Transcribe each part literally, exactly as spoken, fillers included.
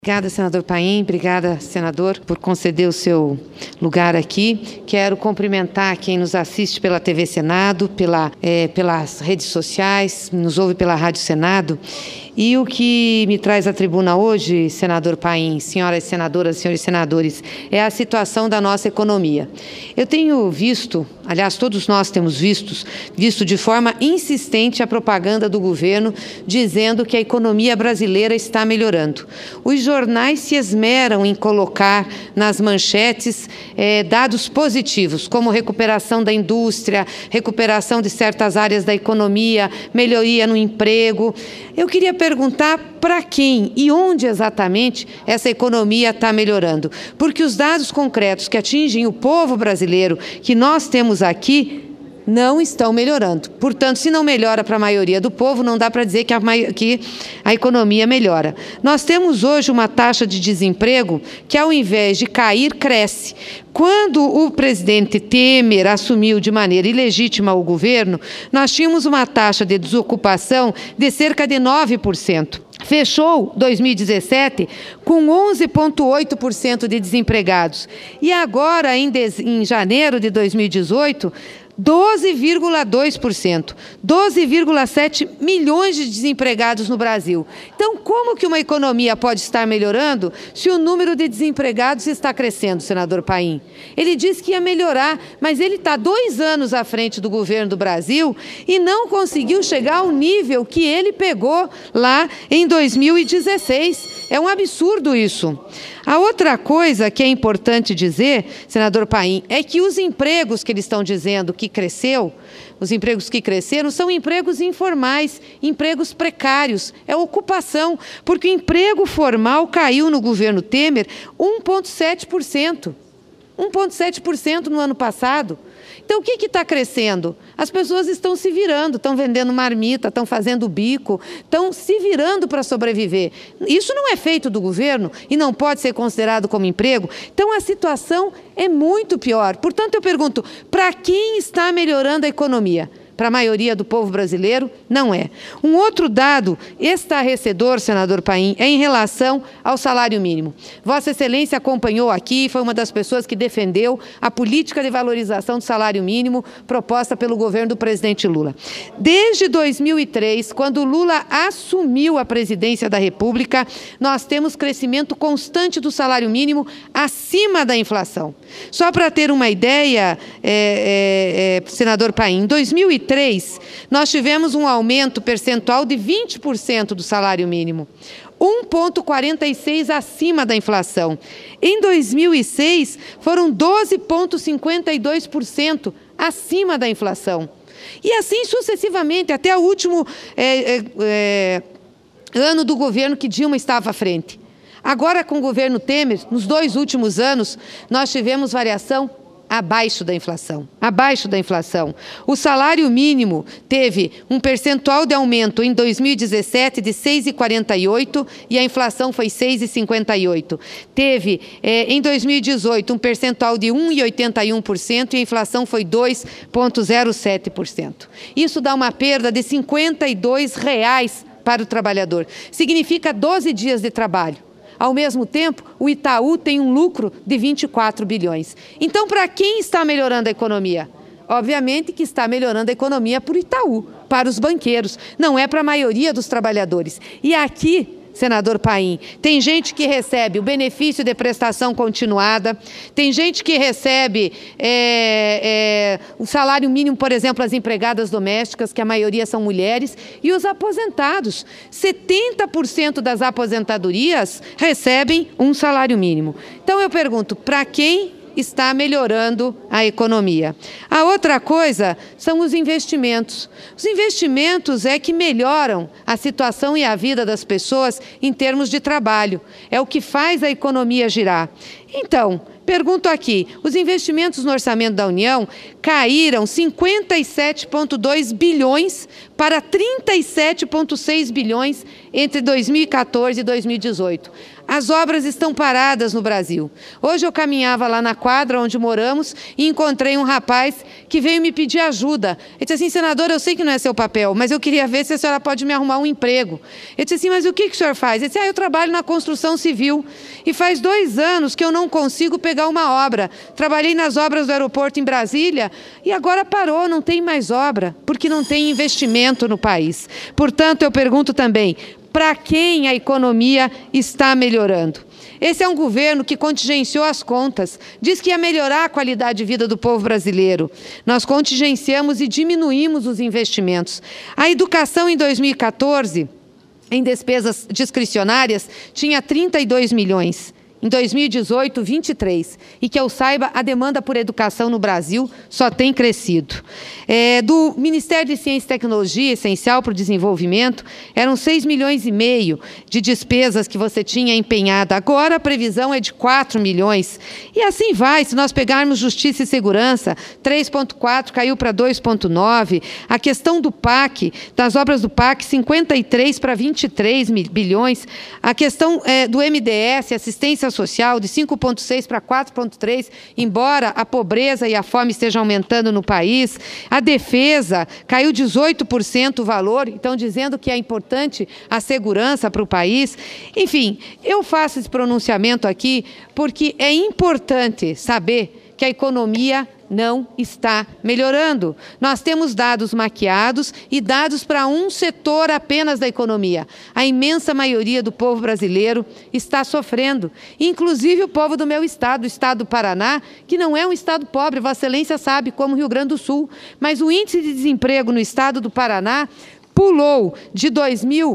Obrigada, senador Paim. Obrigada, senador, por conceder o seu lugar aqui. Quero cumprimentar quem nos assiste pela T V Senado, pela, é, pelas redes sociais, nos ouve pela Rádio Senado. E o que me traz à tribuna hoje, senador Paim, senhoras senadoras, senhores senadores, é a situação da nossa economia. Eu tenho visto, aliás, todos nós temos visto, visto de forma insistente a propaganda do governo dizendo que a economia brasileira está melhorando. Os jornais se esmeram em colocar nas manchetes eh, dados positivos, como recuperação da indústria, recuperação de certas áreas da economia, melhoria no emprego. Eu queria perguntar para quem e onde exatamente essa economia está melhorando. Porque os dados concretos que atingem o povo brasileiro, que nós temos aqui, não estão melhorando. Portanto, se não melhora para a maioria do povo, não dá para dizer que a, que a economia melhora. Nós temos hoje uma taxa de desemprego que, ao invés de cair, cresce. Quando o presidente Temer assumiu de maneira ilegítima o governo, nós tínhamos uma taxa de desocupação de cerca de nove por cento. Fechou dois mil e dezessete com onze vírgula oito por cento de desempregados. E agora, em, em janeiro de dois mil e dezoito, doze vírgula dois por cento, doze vírgula sete milhões de desempregados no Brasil. Então, como que uma economia pode estar melhorando se o número de desempregados está crescendo, senador Paim? Ele disse que ia melhorar, mas ele está dois anos à frente do governo do Brasil e não conseguiu chegar ao nível que ele pegou lá em dois mil e dezesseis. É um absurdo isso. A outra coisa que é importante dizer, senador Paim, é que os empregos que eles estão dizendo que cresceu, os empregos que cresceram são empregos informais, empregos precários, é ocupação, porque o emprego formal caiu no governo Temer um vírgula sete por cento. um vírgula sete por cento no ano passado. Então, o que que está crescendo? As pessoas estão se virando, estão vendendo marmita, estão fazendo bico, estão se virando para sobreviver. Isso não é feito do governo e não pode ser considerado como emprego. Então, a situação é muito pior. Portanto, eu pergunto, para quem está melhorando a economia? Para a maioria do povo brasileiro, não é. Um outro dado estarrecedor, senador Paim, é em relação ao salário mínimo. Vossa Excelência acompanhou aqui, foi uma das pessoas que defendeu a política de valorização do salário mínimo proposta pelo governo do presidente Lula. Desde dois mil e três, quando Lula assumiu a presidência da República, nós temos crescimento constante do salário mínimo acima da inflação. Só para ter uma ideia, é, é, é, senador Paim, em dois mil e três, nós tivemos um aumento percentual de vinte por cento do salário mínimo, um vírgula quarenta e seis por cento acima da inflação. Em dois mil e seis, foram doze vírgula cinquenta e dois por cento acima da inflação. E assim sucessivamente, até o último é, é, é, ano do governo que Dilma estava à frente. Agora, com o governo Temer, nos dois últimos anos, nós tivemos variação abaixo da inflação, abaixo da inflação. O salário mínimo teve um percentual de aumento em dois mil e dezessete de seis vírgula quarenta e oito por cento e a inflação foi seis vírgula cinquenta e oito por cento. Teve, eh, em dois mil e dezoito, um percentual de um vírgula oitenta e um por cento e a inflação foi dois vírgula zero sete por cento. Isso dá uma perda de cinquenta e dois reais para o trabalhador. Significa doze dias de trabalho. Ao mesmo tempo, o Itaú tem um lucro de vinte e quatro bilhões. Então, para quem está melhorando a economia? Obviamente que está melhorando a economia para o Itaú, para os banqueiros, não é para a maioria dos trabalhadores. E aqui, senador Paim, tem gente que recebe o benefício de prestação continuada, tem gente que recebe é, é, o salário mínimo, por exemplo, as empregadas domésticas, que a maioria são mulheres, e os aposentados. setenta por cento das aposentadorias recebem um salário mínimo. Então eu pergunto, para quem está melhorando a economia? A outra coisa são os investimentos. Os investimentos é que melhoram a situação e a vida das pessoas em termos de trabalho. É o que faz a economia girar. Então, pergunto aqui, os investimentos no orçamento da União caíram cinquenta e sete vírgula dois bilhões para trinta e sete vírgula seis bilhões entre dois mil e quatorze e dois mil e dezoito. As obras estão paradas no Brasil. Hoje eu caminhava lá na quadra onde moramos e encontrei um rapaz que veio me pedir ajuda. Ele disse assim, senador, eu sei que não é seu papel, mas eu queria ver se a senhora pode me arrumar um emprego. Eu disse assim, mas o que, que o senhor faz? Ele disse, ah, eu trabalho na construção civil e faz dois anos que eu não consigo pegar uma obra. Trabalhei nas obras do aeroporto em Brasília e agora parou, não tem mais obra, porque não tem investimento no país. Portanto, eu pergunto também, para quem a economia está melhorando? Esse é um governo que contingenciou as contas, diz que ia melhorar a qualidade de vida do povo brasileiro. Nós contingenciamos e diminuímos os investimentos. A educação em dois mil e quatorze, em despesas discricionárias, tinha trinta e dois milhões. Em dois mil e dezoito, vinte e três. E que eu saiba, a demanda por educação no Brasil só tem crescido. É, do Ministério de Ciência e Tecnologia, essencial para o desenvolvimento, eram seis milhões e meio de despesas que você tinha empenhada. Agora a previsão é de quatro milhões. E assim vai, se nós pegarmos Justiça e Segurança, três vírgula quatro caiu para dois vírgula nove. A questão do P A C, das obras do P A C, cinquenta e três para vinte e três bilhões. A questão é, do M D S, assistência social, de cinco vírgula seis para quatro vírgula três, embora a pobreza e a fome estejam aumentando no país. A defesa caiu dezoito por cento o valor, então dizendo que é importante a segurança para o país. Enfim, eu faço esse pronunciamento aqui porque é importante saber que a economia não está melhorando. Nós temos dados maquiados e dados para um setor apenas da economia. A imensa maioria do povo brasileiro está sofrendo, inclusive o povo do meu estado, o estado do Paraná, que não é um estado pobre, Vossa Excelência sabe, como o Rio Grande do Sul, mas o índice de desemprego no estado do Paraná pulou de dois mil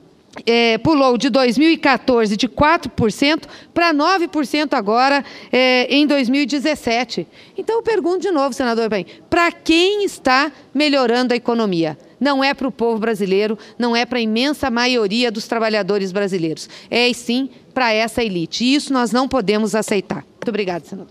É, pulou de dois mil e quatorze de quatro por cento para nove por cento agora é, em dois mil e dezessete. Então eu pergunto de novo, senador Paim, para quem está melhorando a economia? Não é para o povo brasileiro, não é para a imensa maioria dos trabalhadores brasileiros. É sim para essa elite. E isso nós não podemos aceitar. Muito obrigada, senador.